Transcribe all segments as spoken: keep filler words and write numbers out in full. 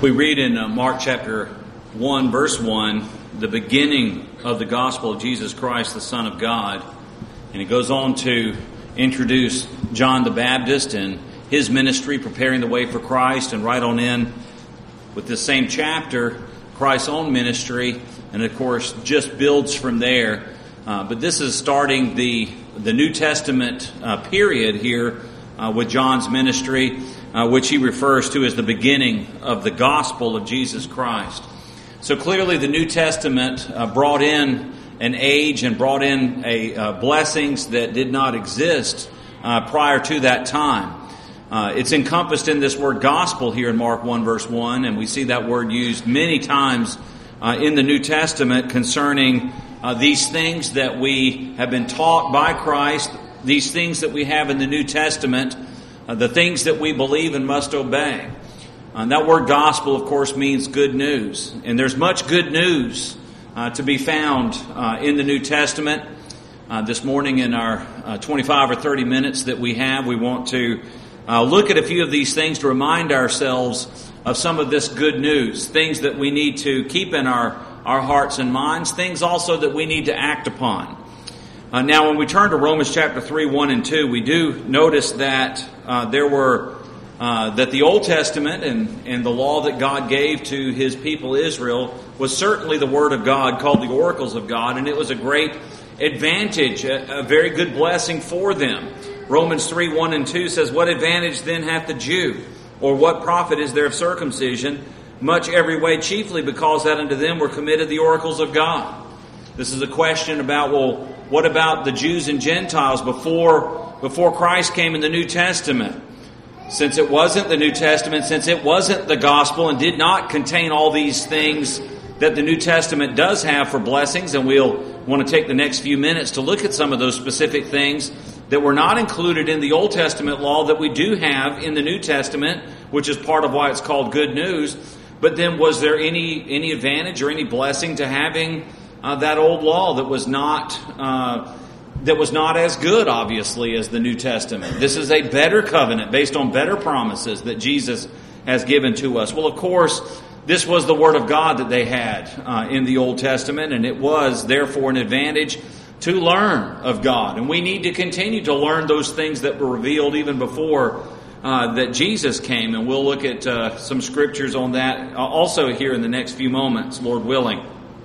We read in uh, Mark chapter one, verse one, the beginning of the gospel of Jesus Christ, the Son of God. And it goes on to introduce John the Baptist and his ministry, preparing the way for Christ, and right on in with this same chapter, Christ's own ministry, and of course just builds from there. Uh, but this is starting the, the New Testament uh, period here uh, with John's ministry, uh, which he refers to as the beginning of the gospel of Jesus Christ. So clearly the New Testament uh, brought in an age and brought in a uh, blessings that did not exist uh, prior to that time. Uh, it's encompassed in this word gospel here in Mark one verse one, and we see that word used many times uh, in the New Testament concerning uh, these things that we have been taught by Christ, these things that we have in the New Testament, uh, the things that we believe and must obey. Uh, that word gospel, of course, means good news. And there's much good news uh, to be found uh, in the New Testament. Uh, this morning in our uh, twenty-five or thirty minutes that we have, we want to uh, look at a few of these things to remind ourselves of some of this good news, things that we need to keep in our, our hearts and minds, things also that we need to act upon. Uh, now, when we turn to Romans chapter three, one and two, we do notice that uh, there were Uh, that the Old Testament and, and the law that God gave to His people Israel was certainly the Word of God, called the oracles of God, and it was a great advantage, a, a very good blessing for them. Romans three, one and two says, "What advantage then hath the Jew? Or what profit is there of circumcision? Much every way, chiefly because that unto them were committed the oracles of God." This is a question about, well, what about the Jews and Gentiles before, before Christ came in the New Testament? Since it wasn't the New Testament, since it wasn't the gospel and did not contain all these things that the New Testament does have for blessings, and we'll want to take the next few minutes to look at some of those specific things that were not included in the Old Testament law that we do have in the New Testament, which is part of why it's called good news. But then was there any any advantage or any blessing to having uh, that old law that was not uh that was not as good, obviously, as the New Testament? This is a better covenant based on better promises that Jesus has given to us. Well, of course, this was the Word of God that they had uh, in the Old Testament, and it was, therefore, an advantage to learn of God. And we need to continue to learn those things that were revealed even before uh, that Jesus came. And we'll look at uh, some scriptures on that also here in the next few moments, Lord willing.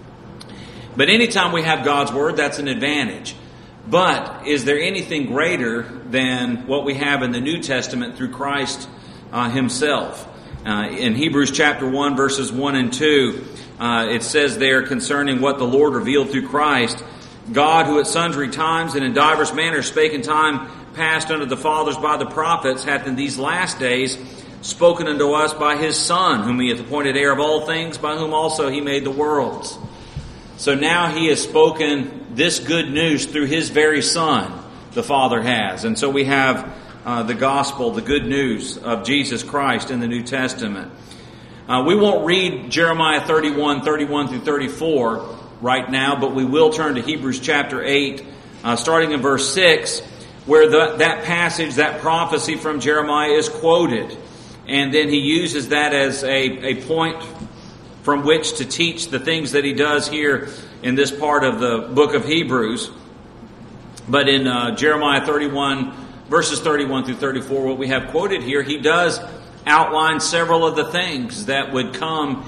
But anytime we have God's Word, that's an advantage. But is there anything greater than what we have in the New Testament through Christ uh, Himself? Uh, in Hebrews chapter one, verses one and two, uh, it says there concerning what the Lord revealed through Christ, "God, who at sundry times and in divers manners spake in time past unto the fathers by the prophets, hath in these last days spoken unto us by His Son, whom He hath appointed heir of all things, by whom also He made the worlds." So now He has spoken this good news through His very Son, the Father has. And so we have uh, the gospel, the good news of Jesus Christ in the New Testament. Uh, we won't read Jeremiah thirty-one, thirty-one through thirty-four right now, but we will turn to Hebrews chapter eight, uh, starting in verse six, where the, that passage, that prophecy from Jeremiah is quoted. And then he uses that as a, a point from which to teach the things that he does here in this part of the book of Hebrews. But in uh, Jeremiah thirty-one, verses thirty-one through thirty-four, what we have quoted here, he does outline several of the things that would come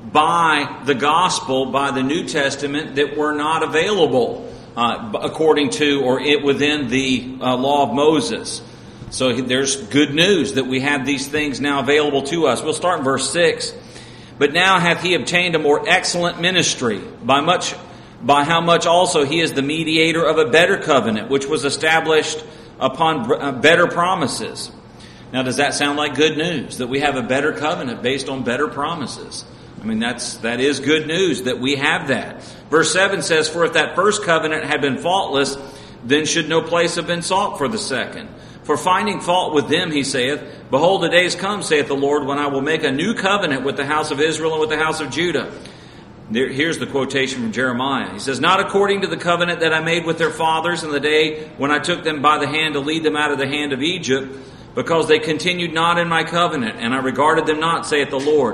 by the gospel, by the New Testament, that were not available uh, according to or it within the uh, law of Moses. So there's good news that we have these things now available to us. We'll start in verse six. "But now hath He obtained a more excellent ministry, by much, by how much also He is the mediator of a better covenant, which was established upon better promises." Now, does that sound like good news? That we have a better covenant based on better promises? I mean, that's that is good news that we have that. Verse seven says, "For if that first covenant had been faultless, then should no place have been sought for the second. For finding fault with them, He saith, Behold, the days come, saith the Lord, when I will make a new covenant with the house of Israel and with the house of Judah." There, here's the quotation from Jeremiah. He says, "Not according to the covenant that I made with their fathers in the day when I took them by the hand to lead them out of the hand of Egypt, because they continued not in my covenant, and I regarded them not, saith the Lord.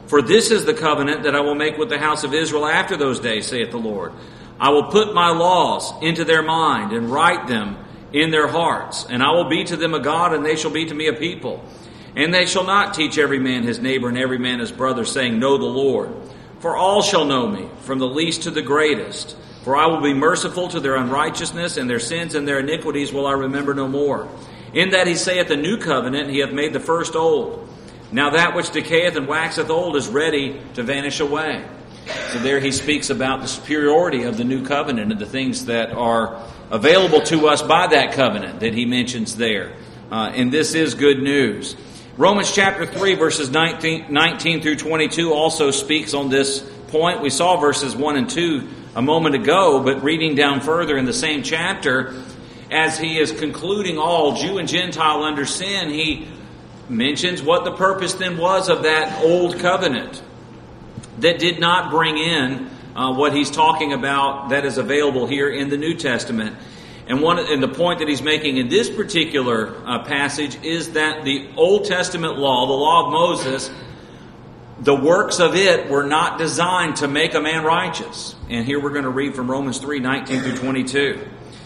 For this is the covenant that I will make with the house of Israel after those days, saith the Lord. I will put my laws into their mind and write them in their hearts. And I will be to them a God, and they shall be to me a people. And they shall not teach every man his neighbor and every man his brother, saying, Know the Lord. For all shall know me, from the least to the greatest. For I will be merciful to their unrighteousness, and their sins and their iniquities will I remember no more. In that he saith the new covenant, he hath made the first old. Now that which decayeth and waxeth old is ready to vanish away. So there he speaks about the superiority of the new covenant and the things that are available to us by that covenant that he mentions there. Uh, and this is good news. Romans chapter three, verses nineteen, nineteen through twenty-two also speaks on this point. We saw verses one and two a moment ago, but reading down further in the same chapter, as he is concluding all, Jew and Gentile under sin, he mentions what the purpose then was of that old covenant that did not bring in uh, what he's talking about that is available here in the New Testament. And one, and the point that he's making in this particular uh, passage is that the Old Testament law, the law of Moses, the works of it were not designed to make a man righteous. And here we're going to read from Romans three, nineteen through twenty-two.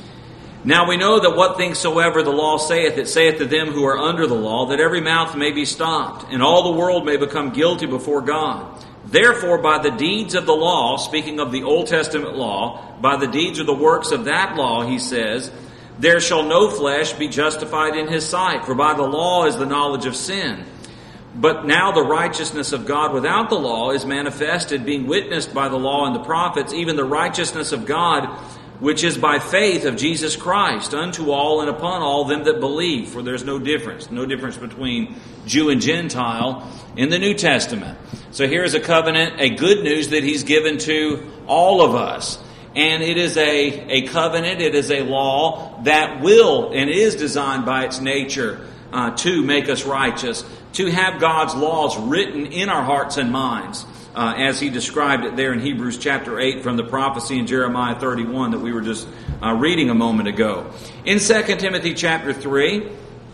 Now we know that what things soever the law saith, it saith to them who are under the law, that every mouth may be stopped, and all the world may become guilty before God. Therefore, by the deeds of the law, speaking of the Old Testament law, by the deeds or the works of that law, he says, there shall no flesh be justified in his sight, for by the law is the knowledge of sin. But now the righteousness of God without the law is manifested, being witnessed by the law and the prophets, even the righteousness of God, which is by faith of Jesus Christ, unto all and upon all them that believe. For there's no difference, no difference between Jew and Gentile in the New Testament. So here is a covenant, a good news that he's given to all of us. And it is a, a covenant, it is a law that will and is designed by its nature uh, to make us righteous, to have God's laws written in our hearts and minds. Uh, as he described it there in Hebrews chapter eight from the prophecy in Jeremiah thirty-one that we were just uh, reading a moment ago. In Second Timothy chapter three,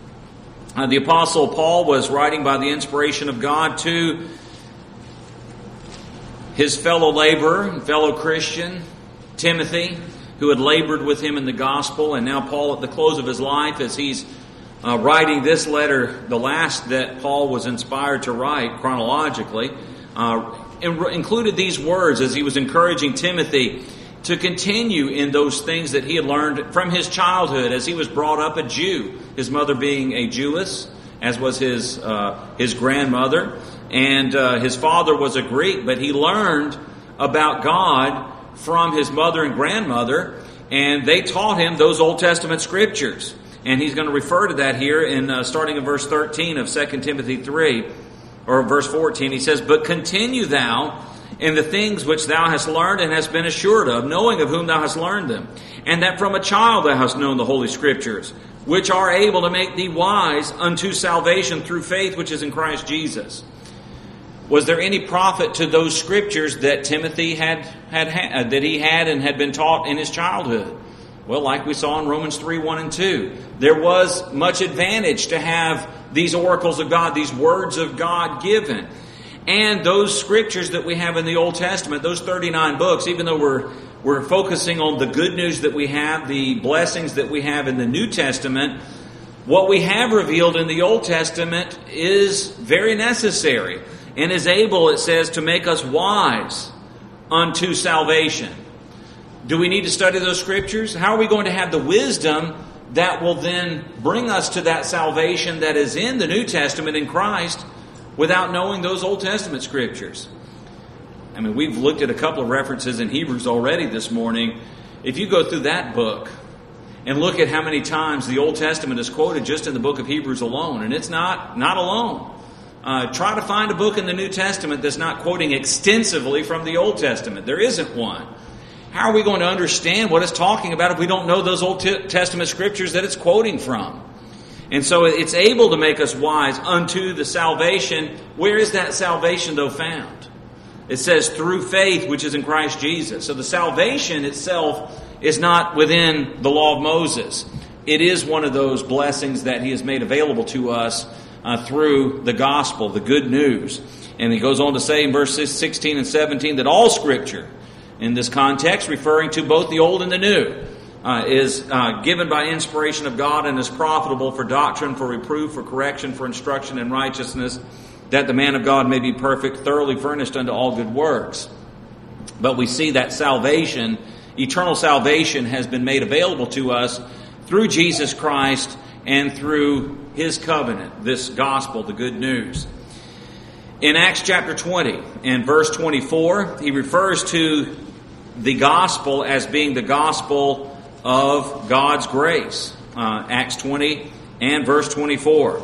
uh, the Apostle Paul was writing by the inspiration of God to his fellow laborer and fellow Christian, Timothy, who had labored with him in the gospel. And now Paul, at the close of his life, as he's uh, writing this letter, the last that Paul was inspired to write chronologically, uh, included these words as he was encouraging Timothy to continue in those things that he had learned from his childhood, as he was brought up a Jew, his mother being a Jewess, as was his uh, his grandmother, and uh, his father was a Greek, but he learned about God from his mother and grandmother, and they taught him those Old Testament scriptures. And he's going to refer to that here in uh, starting in verse thirteen of Second Timothy three. Or verse fourteen, he says, But continue thou in the things which thou hast learned and hast been assured of, knowing of whom thou hast learned them, and that from a child thou hast known the Holy Scriptures, which are able to make thee wise unto salvation through faith which is in Christ Jesus. Was there any profit to those Scriptures that Timothy had, had, had that he had and had been taught in his childhood? Well, like we saw in Romans three, one and two, there was much advantage to have these oracles of God, these words of God given. And those scriptures that we have in the Old Testament, those thirty-nine books, even though we're we're focusing on the good news that we have, the blessings that we have in the New Testament, what we have revealed in the Old Testament is very necessary and is able, it says, to make us wise unto salvation. Do we need to study those scriptures? How are we going to have the wisdom that will then bring us to that salvation that is in the New Testament in Christ without knowing those Old Testament scriptures? I mean, we've looked at a couple of references in Hebrews already this morning. If you go through that book and look at how many times the Old Testament is quoted just in the book of Hebrews alone, and it's not, not alone. Uh, try to find a book in the New Testament that's not quoting extensively from the Old Testament. There isn't one. How are we going to understand what it's talking about if we don't know those Old Testament scriptures that it's quoting from? And so it's able to make us wise unto the salvation. Where is that salvation, though, found? It says through faith, which is in Christ Jesus. So the salvation itself is not within the law of Moses. It is one of those blessings that He has made available to us uh, through the gospel, the good news. And he goes on to say in verses sixteen and seventeen that all Scripture, in this context, referring to both the Old and the New, uh, is uh, given by inspiration of God and is profitable for doctrine, for reproof, for correction, for instruction in righteousness, that the man of God may be perfect, thoroughly furnished unto all good works. But we see that salvation, eternal salvation, has been made available to us through Jesus Christ and through His covenant, this gospel, the good news. In Acts chapter twenty and verse twenty-four, he refers to the gospel as being the gospel of God's grace. Uh, Acts twenty and verse twenty-four.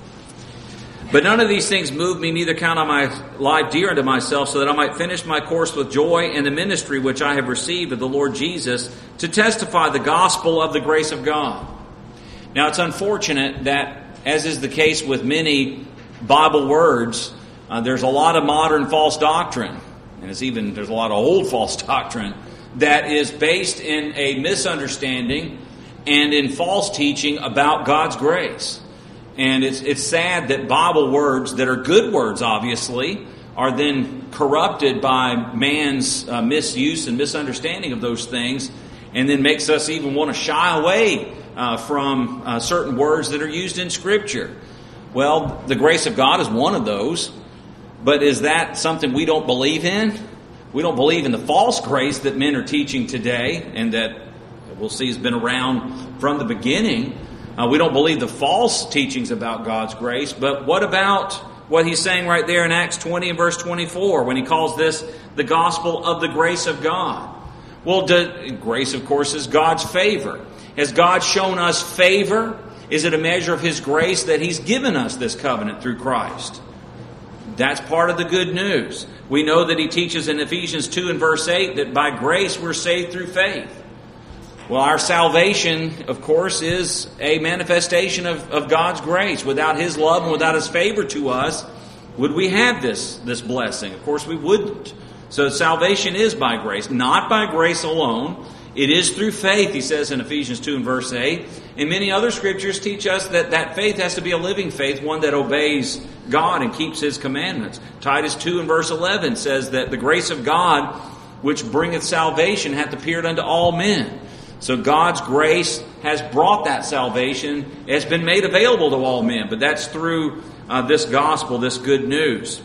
But none of these things move me, neither count I my life dear unto myself, so that I might finish my course with joy and the ministry which I have received of the Lord Jesus, to testify the gospel of the grace of God. Now, it's unfortunate that, as is the case with many Bible words, uh, there's a lot of modern false doctrine, and it's even there's a lot of old false doctrine that is based in a misunderstanding and in false teaching about God's grace. And it's it's sad that Bible words that are good words, obviously, are then corrupted by man's uh, misuse and misunderstanding of those things, and then makes us even want to shy away uh, from uh, certain words that are used in Scripture. Well, the grace of God is one of those, but is that something we don't believe in? We don't believe in the false grace that men are teaching today, and that we'll see has been around from the beginning. Uh, we don't believe the false teachings about God's grace, but what about what he's saying right there in Acts twenty and verse twenty-four when he calls this the gospel of the grace of God? Well, do, grace, of course, is God's favor. Has God shown us favor? Is it a measure of His grace that He's given us this covenant through Christ? That's part of the good news. We know that He teaches in Ephesians two and verse eight that by grace we're saved through faith. Well, our salvation, of course, is a manifestation of, of God's grace. Without His love and without His favor to us, would we have this, this blessing? Of course, we wouldn't. So salvation is by grace, not by grace alone. It is through faith, he says in Ephesians two and verse eight. And many other scriptures teach us that that faith has to be a living faith, one that obeys God and keeps His commandments. Titus two and verse eleven says that the grace of God, which bringeth salvation, hath appeared unto all men. So God's grace has brought that salvation. It's been made available to all men, but that's through uh, this gospel, this good news.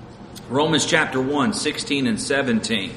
Romans chapter one, sixteen and seventeen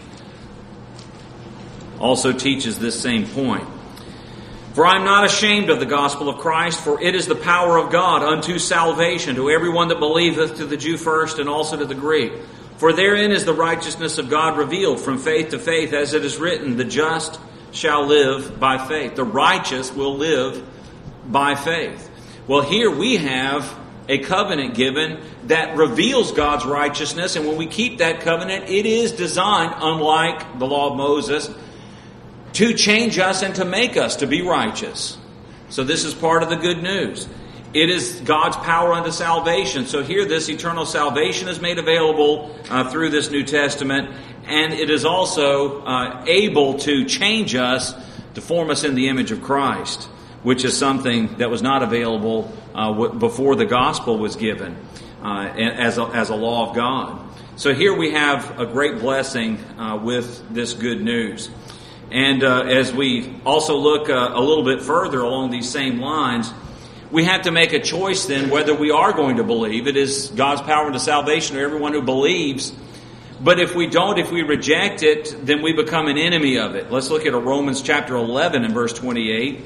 also teaches this same point. For I am not ashamed of the gospel of Christ, for it is the power of God unto salvation to everyone that believeth, to the Jew first and also to the Greek. For therein is the righteousness of God revealed from faith to faith, as it is written, the just shall live by faith. The righteous will live by faith. Well, here we have a covenant given that reveals God's righteousness, and when we keep that covenant, it is designed, unlike the law of Moses, to change us and to make us to be righteous. So this is part of the good news. It is God's power unto salvation. So here this eternal salvation is made available uh, through this New Testament, and it is also uh, able to change us, to form us in the image of Christ, which is something that was not available uh, w- before the gospel was given uh, as, a, as a law of God. So here we have a great blessing uh, with this good news. And uh, as we also look uh, a little bit further along these same lines, we have to make a choice then whether we are going to believe. It is God's power unto salvation to everyone who believes. But if we don't, if we reject it, then we become an enemy of it. Let's look at Romans chapter eleven and verse twenty-eight.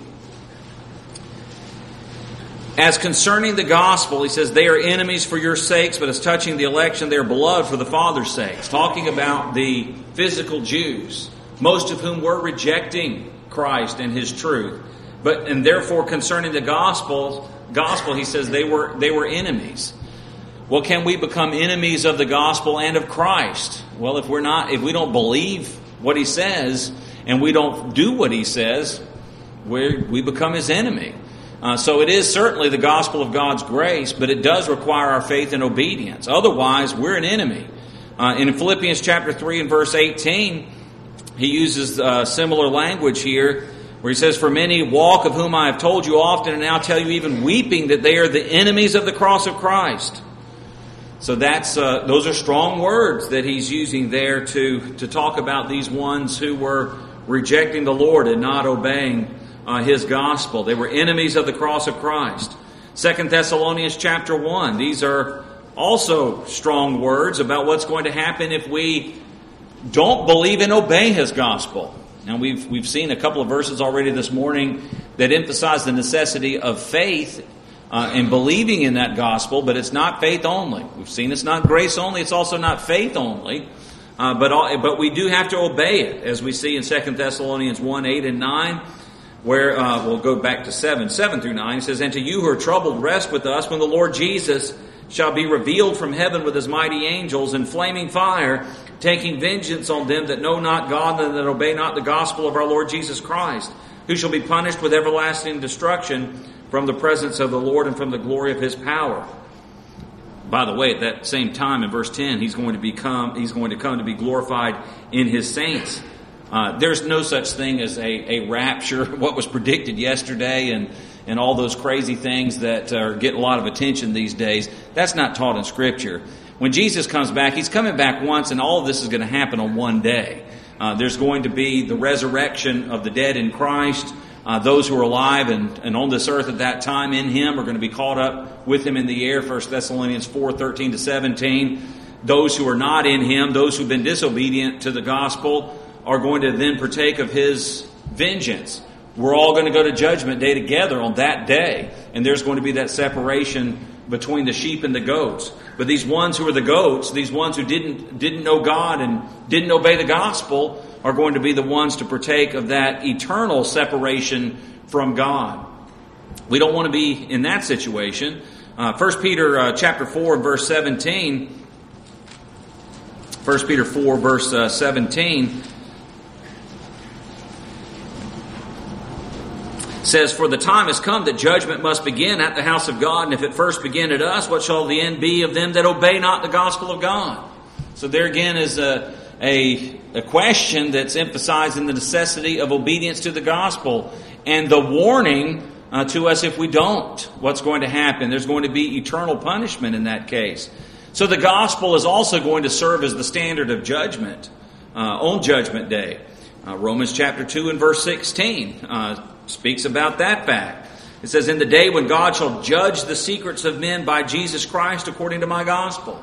As concerning the gospel, he says, they are enemies for your sakes, but as touching the election, they are beloved for the Father's sakes. Talking about the physical Jews, most of whom were rejecting Christ and His truth. But and therefore concerning the gospel, gospel, he says they were they were enemies. Well, can we become enemies of the gospel and of Christ? Well, if we're not, if we don't believe what He says and we don't do what He says, we we become His enemy. Uh, so it is certainly the gospel of God's grace, but it does require our faith and obedience. Otherwise, we're an enemy. Uh, in Philippians chapter three and verse eighteen, he uses uh, similar language here where he says, "For many walk, of whom I have told you often, and now tell you even weeping, that they are the enemies of the cross of Christ." So that's uh, those are strong words that he's using there to, to talk about these ones who were rejecting the Lord and not obeying uh, His gospel. They were enemies of the cross of Christ. Second Thessalonians chapter one. These are also strong words about what's going to happen if we don't believe and obey His gospel. Now we've we've seen a couple of verses already this morning that emphasize the necessity of faith uh, and believing in that gospel, but it's not faith only. We've seen it's not grace only; it's also not faith only. Uh, but all, but we do have to obey it, as we see in Second Thessalonians one, eight and nine, where uh, we'll go back to seven, seven through nine. It says, "And to you who are troubled, rest with us when the Lord Jesus shall be revealed from heaven with His mighty angels in flaming fire, taking vengeance on them that know not God and that obey not the gospel of our Lord Jesus Christ, who shall be punished with everlasting destruction from the presence of the Lord and from the glory of His power." By the way, at that same time in verse ten, He's going to become He's going to come to be glorified in His saints. Uh, there's no such thing as a, a rapture, what was predicted yesterday and, and all those crazy things that uh, get a lot of attention these days. That's not taught in Scripture. When Jesus comes back, He's coming back once, and all of this is going to happen on one day. Uh, there's going to be the resurrection of the dead in Christ. Uh, those who are alive and, and on this earth at that time in Him are going to be caught up with Him in the air, First Thessalonians four, thirteen to seventeen. Those who are not in Him, those who have been disobedient to the gospel, are going to then partake of His vengeance. We're all going to go to Judgment Day together on that day, and there's going to be that separation between the sheep and the goats. But these ones who are the goats, these ones who didn't didn't know God and didn't obey the gospel, are going to be the ones to partake of that eternal separation from God. We don't want to be in that situation. Uh, First Peter uh, chapter four and verse seventeen. First Peter four verse uh, seventeen says, "For the time has come that judgment must begin at the house of God, and if it first begin at us, what shall the end be of them that obey not the gospel of God?" So there again is a A, a question that's emphasizing the necessity of obedience to the gospel and the warning uh, to us if we don't. What's going to happen? There's going to be eternal punishment in that case. So the gospel is also going to serve as the standard of judgment uh, on Judgment Day. Uh, Romans chapter two and verse sixteen uh, speaks about that fact. It says, "In the day when God shall judge the secrets of men by Jesus Christ according to my gospel."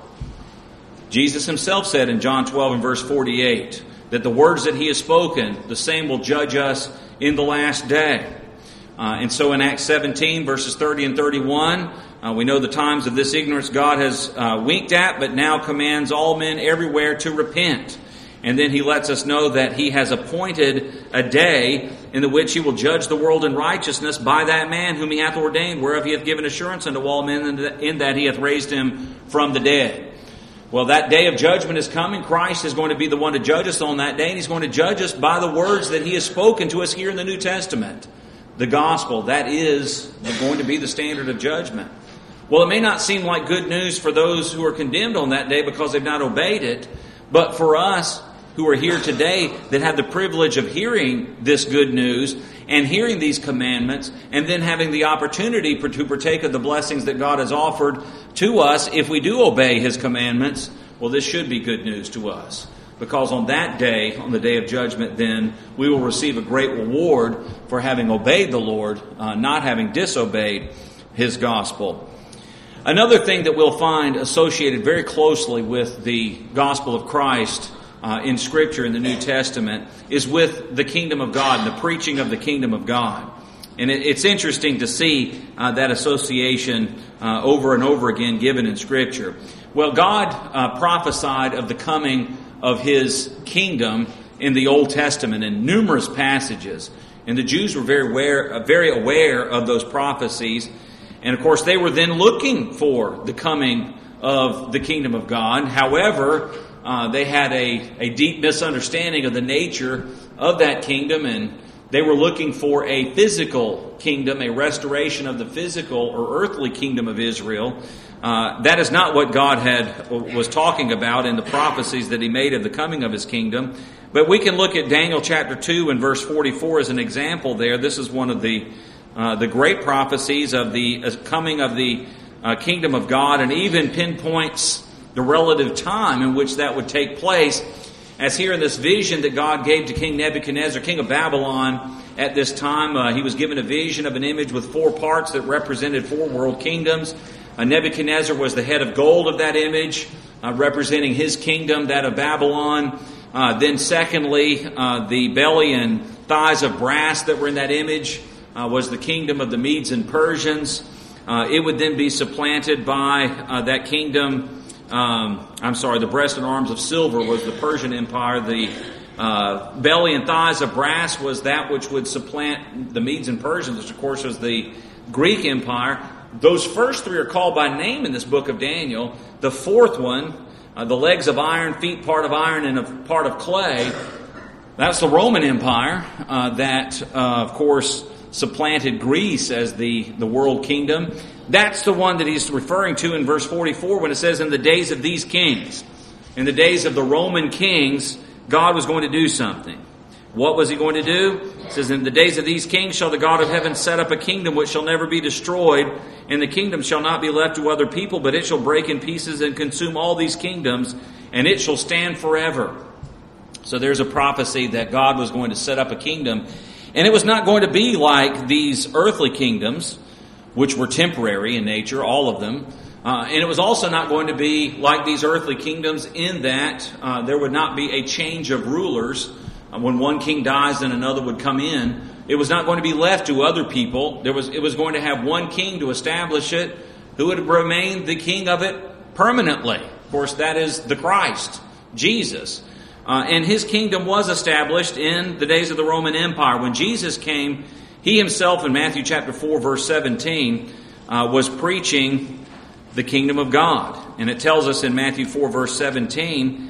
Jesus Himself said in John twelve and verse forty-eight that the words that He has spoken, the same will judge us in the last day. Uh, and so in Acts seventeen verses thirty and thirty-one, uh, we know the times of this ignorance God has uh, winked at, but now commands all men everywhere to repent. And then He lets us know that He has appointed a day in the which He will judge the world in righteousness by that man whom He hath ordained, whereof He hath given assurance unto all men, in that He hath raised Him from the dead. Well, that day of judgment is coming. Christ is going to be the one to judge us on that day, and He's going to judge us by the words that He has spoken to us here in the New Testament. The gospel, that is going to be the standard of judgment. Well, it may not seem like good news for those who are condemned on that day because they've not obeyed it, but for us who are here today that have the privilege of hearing this good news and hearing these commandments and then having the opportunity to partake of the blessings that God has offered to us if we do obey His commandments, well, this should be good news to us. Because on that day, on the day of judgment, then, we will receive a great reward for having obeyed the Lord, uh, not having disobeyed His gospel. Another thing that we'll find associated very closely with the gospel of Christ Uh, in Scripture in the New Testament is with the kingdom of God and the preaching of the kingdom of God. And it, it's interesting to see uh, that association uh, over and over again given in Scripture. Well, God uh, prophesied of the coming of His kingdom in the Old Testament in numerous passages. And the Jews were very aware, uh, very aware of those prophecies. And of course, they were then looking for the coming of the kingdom of God. However, Uh, they had a, a deep misunderstanding of the nature of that kingdom, and they were looking for a physical kingdom, a restoration of the physical or earthly kingdom of Israel. Uh, that is not what God had was talking about in the prophecies that he made of the coming of his kingdom. But we can look at Daniel chapter two and verse forty-four as an example there. This is one of the uh, the great prophecies of the uh, coming of the uh, kingdom of God, and even pinpoints the relative time in which that would take place. As here in this vision that God gave to King Nebuchadnezzar, king of Babylon, at this time, uh, he was given a vision of an image with four parts that represented four world kingdoms. Uh, Nebuchadnezzar was the head of gold of that image, uh, representing his kingdom, that of Babylon. Uh, then secondly, uh, the belly and thighs of brass that were in that image uh, was the kingdom of the Medes and Persians. Uh, it would then be supplanted by uh, that kingdom. Um, I'm sorry, the breast and arms of silver was the Persian Empire. The uh, belly and thighs of brass was that which would supplant the Medes and Persians, which of course was the Greek Empire. Those first three are called by name in this book of Daniel. The fourth one, uh, the legs of iron, feet part of iron, and a part of clay, that's the Roman Empire uh, that, uh, of course, supplanted Greece as the, the world kingdom. That's the one that he's referring to in verse forty-four when it says, in the days of these kings, in the days of the Roman kings, God was going to do something. What was he going to do? It says, in the days of these kings shall the God of heaven set up a kingdom which shall never be destroyed, and the kingdom shall not be left to other people, but it shall break in pieces and consume all these kingdoms, and it shall stand forever. So there's a prophecy that God was going to set up a kingdom, and it was not going to be like these earthly kingdoms, which were temporary in nature, all of them. Uh, and it was also not going to be like these earthly kingdoms in that uh, there would not be a change of rulers. Uh, when one king dies, then another would come in. It was not going to be left to other people. There was, it was going to have one king to establish it, who would remain the king of it permanently. Of course, that is the Christ, Jesus. Uh, and his kingdom was established in the days of the Roman Empire. When Jesus came, he himself in Matthew chapter four, verse seventeen, uh, was preaching the kingdom of God. And it tells us in Matthew four, verse seventeen,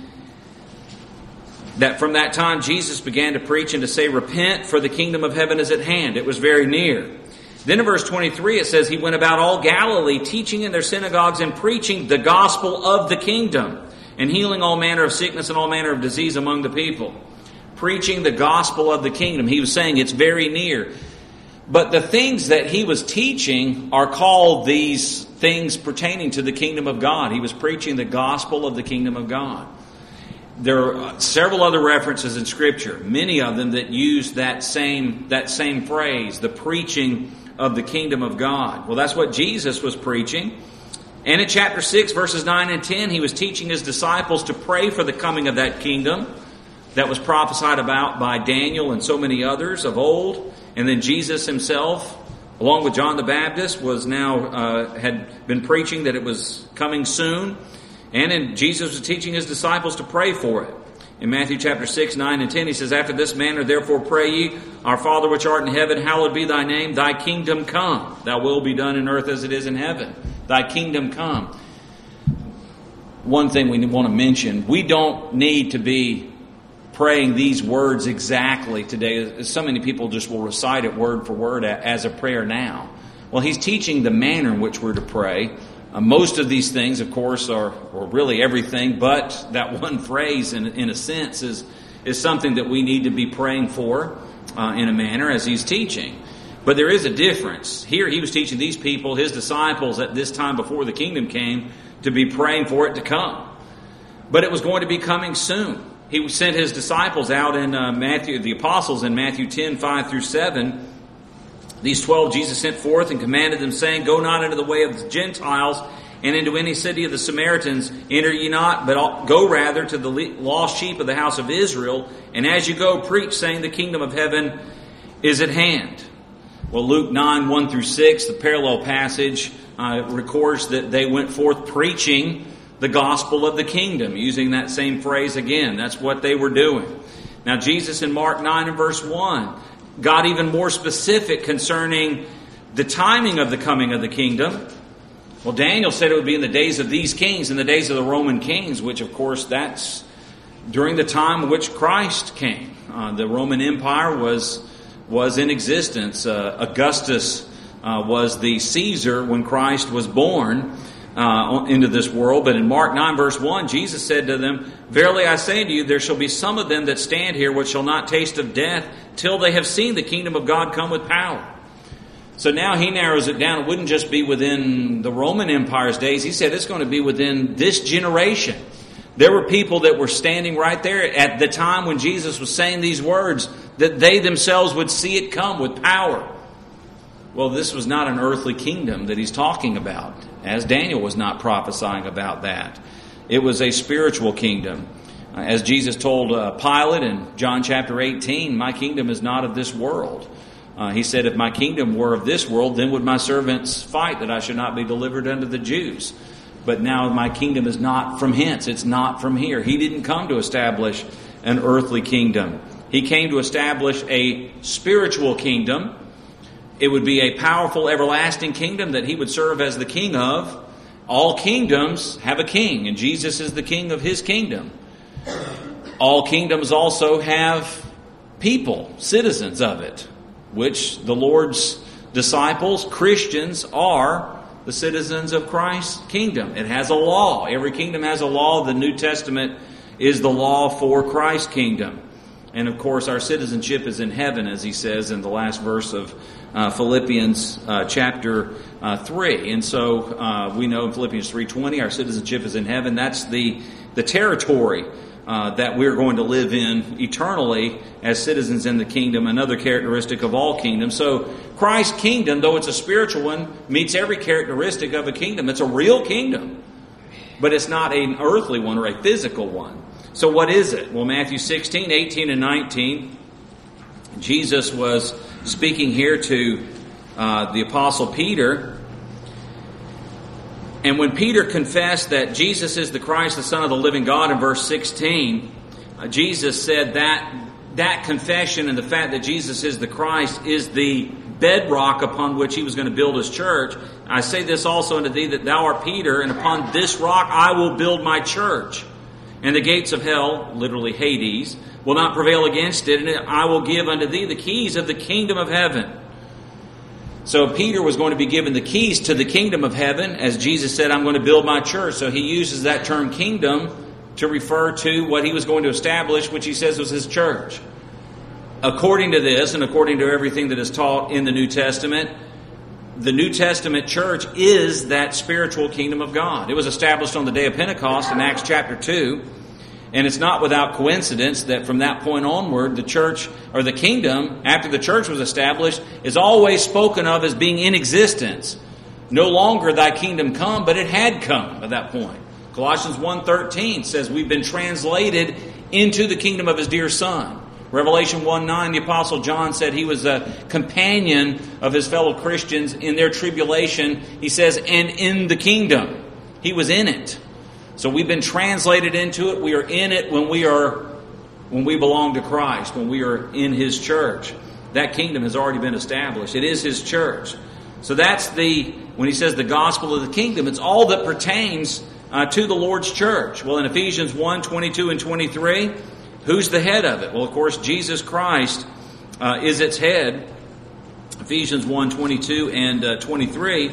that from that time Jesus began to preach and to say, repent, for the kingdom of heaven is at hand. It was very near. Then in verse twenty-three it says, he went about all Galilee, teaching in their synagogues and preaching the gospel of the kingdom, and healing all manner of sickness and all manner of disease among the people. Preaching the gospel of the kingdom. He was saying it's very near. But the things that he was teaching are called these things pertaining to the kingdom of God. He was preaching the gospel of the kingdom of God. There are several other references in Scripture, many of them that use that same, that same phrase, the preaching of the kingdom of God. Well, that's what Jesus was preaching. And in chapter six, verses nine and ten, he was teaching his disciples to pray for the coming of that kingdom that was prophesied about by Daniel and so many others of old. And then Jesus himself, along with John the Baptist, was now uh, had been preaching that it was coming soon. And in, Jesus was teaching his disciples to pray for it. In Matthew chapter six, nine, and ten, he says, after this manner, therefore pray ye, our Father which art in heaven, hallowed be thy name. Thy kingdom come. Thy will be done in earth as it is in heaven. Thy kingdom come. One thing we want to mention, we don't need to be praying these words exactly today. So many people just will recite it word for word as a prayer now. Well, he's teaching the manner in which we're to pray. Uh, most of these things, of course, are or really everything, but that one phrase, in, in a sense, is, is something that we need to be praying for uh, in a manner as he's teaching. But there is a difference. Here he was teaching these people, his disciples at this time before the kingdom came, to be praying for it to come. But it was going to be coming soon. He sent his disciples out in uh, Matthew, the apostles in Matthew ten, five through seven. These twelve Jesus sent forth and commanded them, saying, go not into the way of the Gentiles, and into any city of the Samaritans enter ye not, but go rather to the lost sheep of the house of Israel. And as you go, preach, saying, the kingdom of heaven is at hand. Well, Luke nine, one through six, the parallel passage, uh, records that they went forth preaching the gospel of the kingdom, using that same phrase again. That's what they were doing. Now, Jesus in Mark nine and verse one got even more specific concerning the timing of the coming of the kingdom. Well, Daniel said it would be in the days of these kings, in the days of the Roman kings, which, of course, that's during the time in which Christ came. Uh, the Roman Empire was was in existence. Uh, Augustus uh, was the Caesar when Christ was born. uh, into this world. But in Mark nine verse one, Jesus said to them, "Verily I say to you, there shall be some of them that stand here which shall not taste of death till they have seen the kingdom of God come with power." So now he narrows it down. It wouldn't just be within the Roman Empire's days. He said it's going to be within this generation. There were people that were standing right there at the time when Jesus was saying these words, that they themselves would see it come with power. Well, this was not an earthly kingdom that he's talking about, as Daniel was not prophesying about that. It was a spiritual kingdom. As Jesus told uh, Pilate in John chapter eighteen, "My kingdom is not of this world." Uh, he said, "If my kingdom were of this world, then would my servants fight that I should not be delivered unto the Jews. But now my kingdom is not from hence. It's not from here." He didn't come to establish an earthly kingdom. He came to establish a spiritual kingdom. It would be a powerful, everlasting kingdom that he would serve as the king of. All kingdoms have a king, and Jesus is the king of his kingdom. All kingdoms also have people, citizens of it, which the Lord's disciples, Christians, are the citizens of Christ's kingdom. It has a law. Every kingdom has a law. The New Testament is the law for Christ's kingdom. And of course, our citizenship is in heaven, as he says in the last verse of uh, Philippians uh, chapter uh, three. And so uh, we know in Philippians three twenty, our citizenship is in heaven. That's the, the territory uh, that we're going to live in eternally as citizens in the kingdom, another characteristic of all kingdoms. So Christ's kingdom, though it's a spiritual one, meets every characteristic of a kingdom. It's a real kingdom, but it's not an earthly one or a physical one. So what is it? Well, Matthew sixteen, eighteen, and nineteen, Jesus was speaking here to uh, the Apostle Peter. And when Peter confessed that Jesus is the Christ, the Son of the living God, in verse sixteen, uh, Jesus said that that confession and the fact that Jesus is the Christ is the bedrock upon which he was going to build his church. "I say this also unto thee, that thou art Peter, and upon this rock I will build my church. And the gates of hell," literally Hades, "will not prevail against it, and I will give unto thee the keys of the kingdom of heaven." So Peter was going to be given the keys to the kingdom of heaven, as Jesus said, "I'm going to build my church." So he uses that term kingdom to refer to what he was going to establish, which he says was his church. According to this, and according to everything that is taught in the New Testament, the New Testament church is that spiritual kingdom of God. It was established on the day of Pentecost in Acts chapter two. And it's not without coincidence that from that point onward, the church, or the kingdom, after the church was established, is always spoken of as being in existence. No longer thy kingdom come, but it had come at that point. Colossians one thirteen says we've been translated into the kingdom of his dear Son. Revelation one nine, the Apostle John said he was a companion of his fellow Christians in their tribulation. He says, and in the kingdom. He was in it. So we've been translated into it. We are in it when we are, when we belong to Christ, when we are in his church. That kingdom has already been established. It is his church. So that's the, when he says the gospel of the kingdom, it's all that pertains uh, to the Lord's church. Well, in Ephesians one, twenty-two and twenty-three, who's the head of it? Well, of course, Jesus Christ uh, is its head. Ephesians one, twenty-two and uh, twenty-three.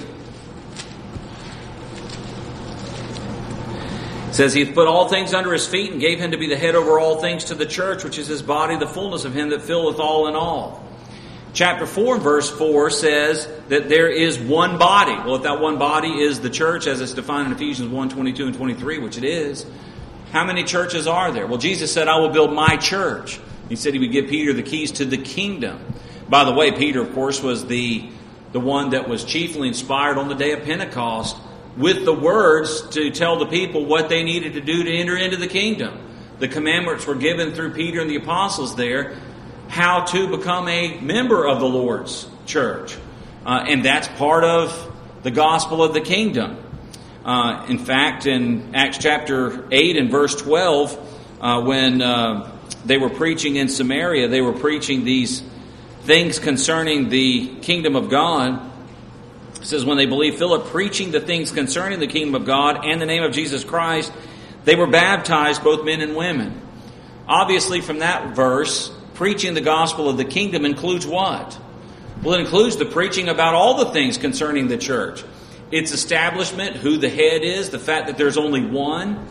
It says, he hath put all things under his feet and gave him to be the head over all things to the church, which is his body, the fullness of him that filleth all in all. Chapter four, verse four says that there is one body. Well, if that one body is the church, as it's defined in Ephesians one, twenty-two and twenty-three, which it is, how many churches are there? Well, Jesus said, I will build my church. He said he would give Peter the keys to the kingdom. By the way, Peter, of course, was the, the one that was chiefly inspired on the day of Pentecost with the words to tell the people what they needed to do to enter into the kingdom. The commandments were given through Peter and the apostles there, how to become a member of the Lord's church. Uh, and that's part of the gospel of the kingdom. Uh, in fact, in Acts chapter eight and verse twelve, uh, when uh, they were preaching in Samaria, they were preaching these things concerning the kingdom of God. It says, when they believed Philip preaching the things concerning the kingdom of God and the name of Jesus Christ, they were baptized, both men and women. Obviously, from that verse, preaching the gospel of the kingdom includes what? Well, it includes the preaching about all the things concerning the church. its establishment, who the head is, the fact that there's only one.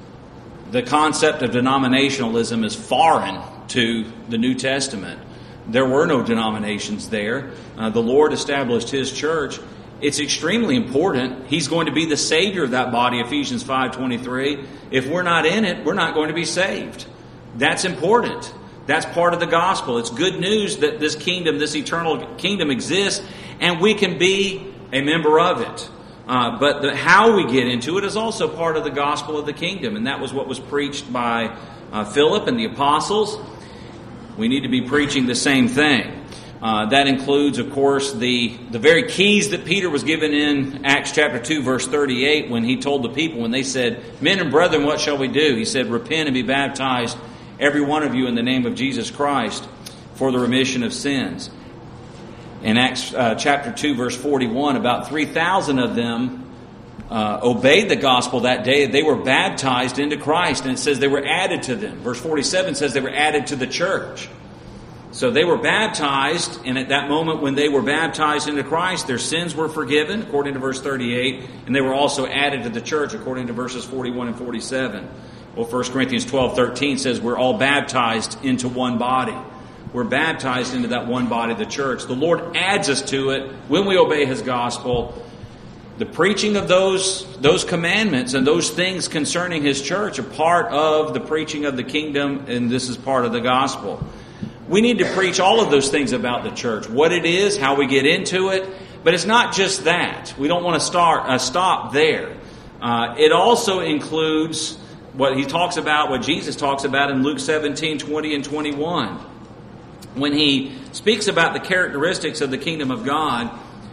The concept of denominationalism is foreign to the New Testament. There were no denominations there. Uh, the Lord established His church. It's extremely important. He's going to be the Savior of that body, Ephesians five twenty-three. If we're not in it, we're not going to be saved. That's important. That's part of the gospel. It's good news that this kingdom, this eternal kingdom exists, and we can be a member of it. Uh, but the, how we get into it is also part of the gospel of the kingdom, and that was what was preached by uh, Philip and the apostles. We need to be preaching the same thing. Uh, that includes, of course, the, the very keys that Peter was given in Acts chapter two, verse thirty-eight, when he told the people, when they said, "Men and brethren, what shall we do?" He said, "Repent and be baptized, every one of you, in the name of Jesus Christ, for the remission of sins." In Acts uh, chapter two, verse forty-one, about three thousand of them uh, obeyed the gospel that day. They were baptized into Christ, and it says they were added to them. Verse forty-seven says they were added to the church. So they were baptized, and at that moment when they were baptized into Christ, their sins were forgiven, according to verse thirty-eight, and they were also added to the church, according to verses forty-one and forty-seven. Well, First Corinthians twelve thirteen says we're all baptized into one body. We're baptized into that one body, the church. The Lord adds us to it when we obey His gospel. The preaching of those, those commandments and those things concerning His church are part of the preaching of the kingdom, and this is part of the gospel. We need to preach all of those things about the church, what it is, how we get into it. But it's not just that. We don't want to start uh, stop there. Uh, it also includes what He talks about, what Jesus talks about in Luke seventeen, twenty and twenty-one. When He speaks about the characteristics of the kingdom of God,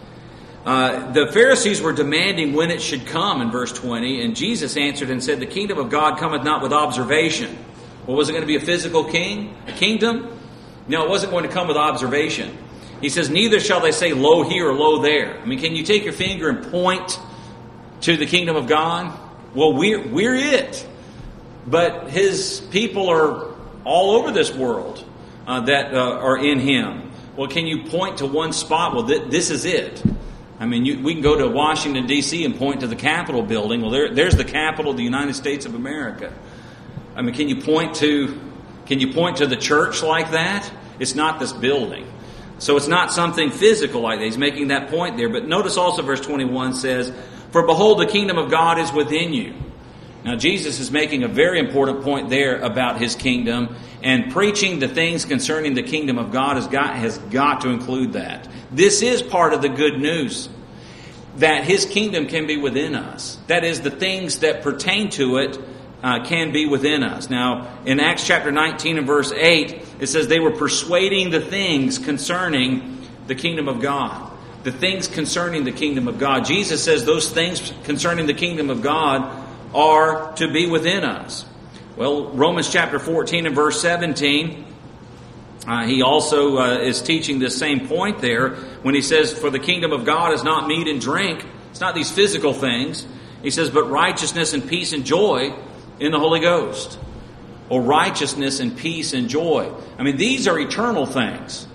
uh, the Pharisees were demanding when it should come in verse twenty, and Jesus answered and said, "The kingdom of God cometh not with observation." Well, was it going to be a physical king, a kingdom? No, it wasn't going to come with observation. He says, "Neither shall they say, lo here or lo there." I mean, can you take your finger and point to the kingdom of God? Well, we're, we're it. But His people are all over this world. Uh, that uh, are in Him. Well, can you point to one spot? Well, th- this is it. I mean, you, we can go to Washington, D C and point to the Capitol building. Well, there, there's the capital of the United States of America. I mean, can you point to can you point to the church like that? It's not this building. So it's not something physical like that. He's making that point there. But notice also verse twenty-one says, "For behold, the kingdom of God is within you." Now, Jesus is making a very important point there about His kingdom, and preaching the things concerning the kingdom of God has got, has got to include that. This is part of the good news, that His kingdom can be within us. That is, the things that pertain to it uh, can be within us. Now, in Acts chapter nineteen and verse eight, it says they were persuading the things concerning the kingdom of God. The things concerning the kingdom of God. Jesus says those things concerning the kingdom of God are to be within us. Well, Romans chapter fourteen and verse seventeen, uh, he also uh, is teaching this same point there when he says, "For the kingdom of God is not meat and drink." It's not these physical things. He says, "But righteousness and peace and joy in the Holy Ghost." Or righteousness and peace and joy. I mean, these are eternal things.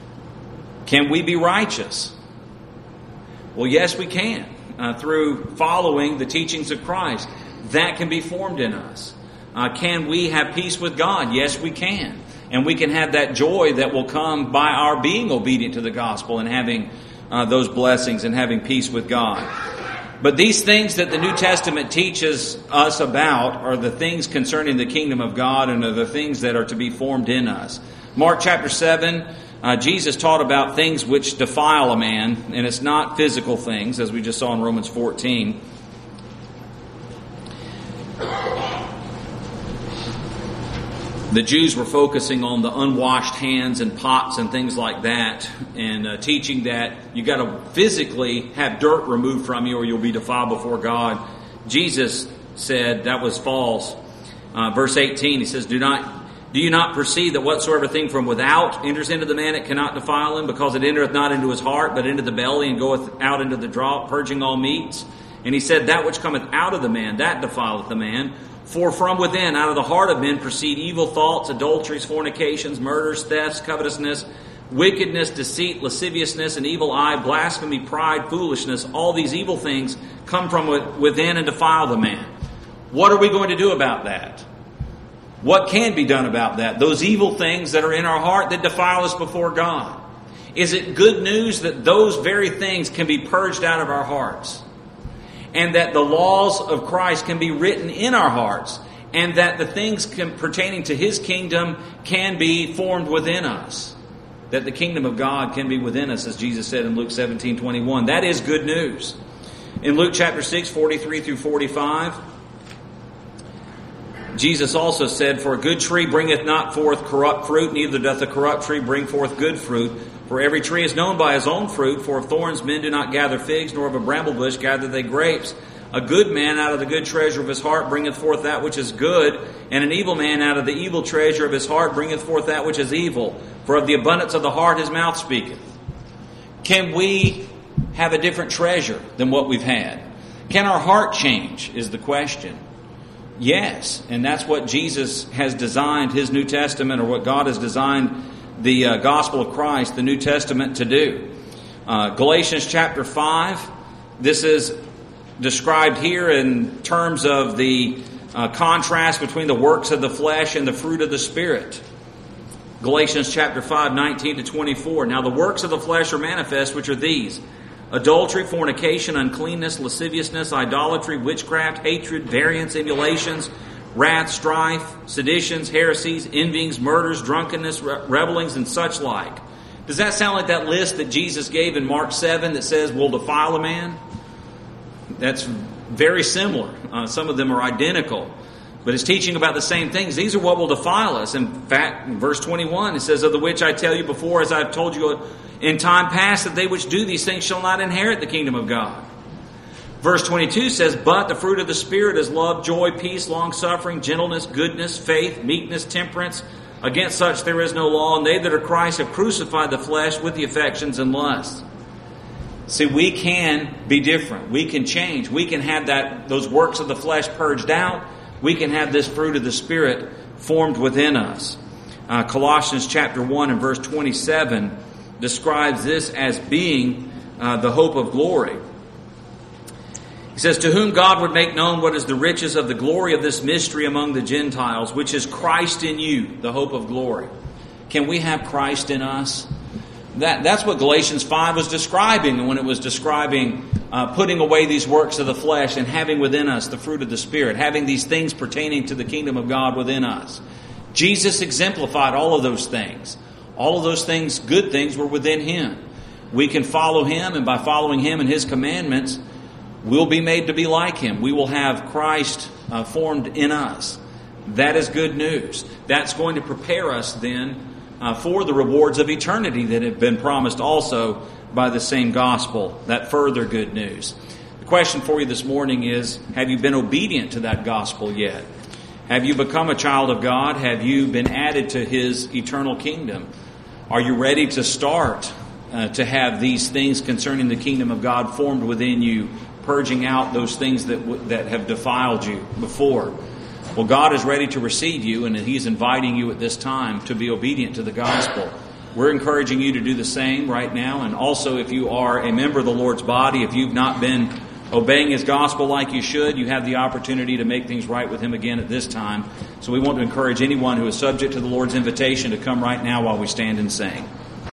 Can we be righteous? Well, yes, we can. Uh, through following the teachings of Christ. That can be formed in us. Uh, can we have peace with God? Yes, we can. And we can have that joy that will come by our being obedient to the gospel and having uh, those blessings and having peace with God. But these things that the New Testament teaches us about are the things concerning the kingdom of God and are the things that are to be formed in us. Mark chapter seven, uh, Jesus taught about things which defile a man, and it's not physical things, as we just saw in Romans fourteen. The Jews were focusing on the unwashed hands and pots and things like that, and uh, teaching that you got to physically have dirt removed from you or you'll be defiled before God. Jesus said that was false. Uh, verse eighteen, he says, "Do not do you not perceive that whatsoever thing from without enters into the man, it cannot defile him, because it entereth not into his heart, but into the belly, and goeth out into the draught, purging all meats? And he said, that which cometh out of the man, that defileth the man. For from within, out of the heart of men, proceed evil thoughts, adulteries, fornications, murders, thefts, covetousness, wickedness, deceit, lasciviousness, an evil eye, blasphemy, pride, foolishness. All these evil things come from within and defile the man. What are we going to do about that? What can be done about that? Those evil things that are in our heart that defile us before God. Is it good news that those very things can be purged out of our hearts? And that the laws of Christ can be written in our hearts? And that the things can, pertaining to His kingdom can be formed within us? That the kingdom of God can be within us, as Jesus said in Luke seventeen twenty-one. That is good news. In Luke chapter six, forty-three through forty-five, Jesus also said, "For a good tree bringeth not forth corrupt fruit, neither doth a corrupt tree bring forth good fruit. For every tree is known by his own fruit. For of thorns men do not gather figs, nor of a bramble bush gather they grapes. A good man out of the good treasure of his heart bringeth forth that which is good, and an evil man out of the evil treasure of his heart bringeth forth that which is evil. For of the abundance of the heart his mouth speaketh." Can we have a different treasure than what we've had? Can our heart change, is the question. Yes, and that's what Jesus has designed His New Testament, or what God has designed the uh, Gospel of Christ, the New Testament, to do. Uh, Galatians chapter five, this is described here in terms of the uh, contrast between the works of the flesh and the fruit of the Spirit. Galatians chapter five, nineteen to twenty-four. "Now the works of the flesh are manifest, which are these: adultery, fornication, uncleanness, lasciviousness, idolatry, witchcraft, hatred, variance, emulations, wrath, strife, seditions, heresies, envyings, murders, drunkenness, revelings, and such like." Does that sound like that list that Jesus gave in Mark seven that says will defile a man? That's very similar. Uh, some of them are identical. But it's teaching about the same things. These are what will defile us. In fact, in verse twenty-one, it says, "Of the which I tell you before, as I have told you in time past, that they which do these things shall not inherit the kingdom of God." Verse twenty-two says, "But the fruit of the Spirit is love, joy, peace, long-suffering, gentleness, goodness, faith, meekness, temperance. Against such there is no law. And they that are Christ have crucified the flesh with the affections and lusts." See, we can be different. We can change. We can have that those works of the flesh purged out. We can have this fruit of the Spirit formed within us. Uh, Colossians chapter one and verse twenty-seven describes this as being uh, the hope of glory. He says, "To whom God would make known what is the riches of the glory of this mystery among the Gentiles, which is Christ in you, the hope of glory." Can we have Christ in us? That, that's what Galatians five was describing when it was describing uh, putting away these works of the flesh and having within us the fruit of the Spirit, having these things pertaining to the kingdom of God within us. Jesus exemplified all of those things. All of those things, good things, were within Him. We can follow Him, and by following Him and His commandments, we'll be made to be like Him. We will have Christ uh, formed in us. That is good news. That's going to prepare us then Uh, for the rewards of eternity that have been promised also by the same gospel, that further good news. The question for you this morning is, have you been obedient to that gospel yet? Have you become a child of God? Have you been added to His eternal kingdom? Are you ready to start uh, to have these things concerning the kingdom of God formed within you, purging out those things that w- that have defiled you before? Well, God is ready to receive you, and He's inviting you at this time to be obedient to the gospel. We're encouraging you to do the same right now. And also, if you are a member of the Lord's body, if you've not been obeying His gospel like you should, you have the opportunity to make things right with Him again at this time. So we want to encourage anyone who is subject to the Lord's invitation to come right now while we stand and sing.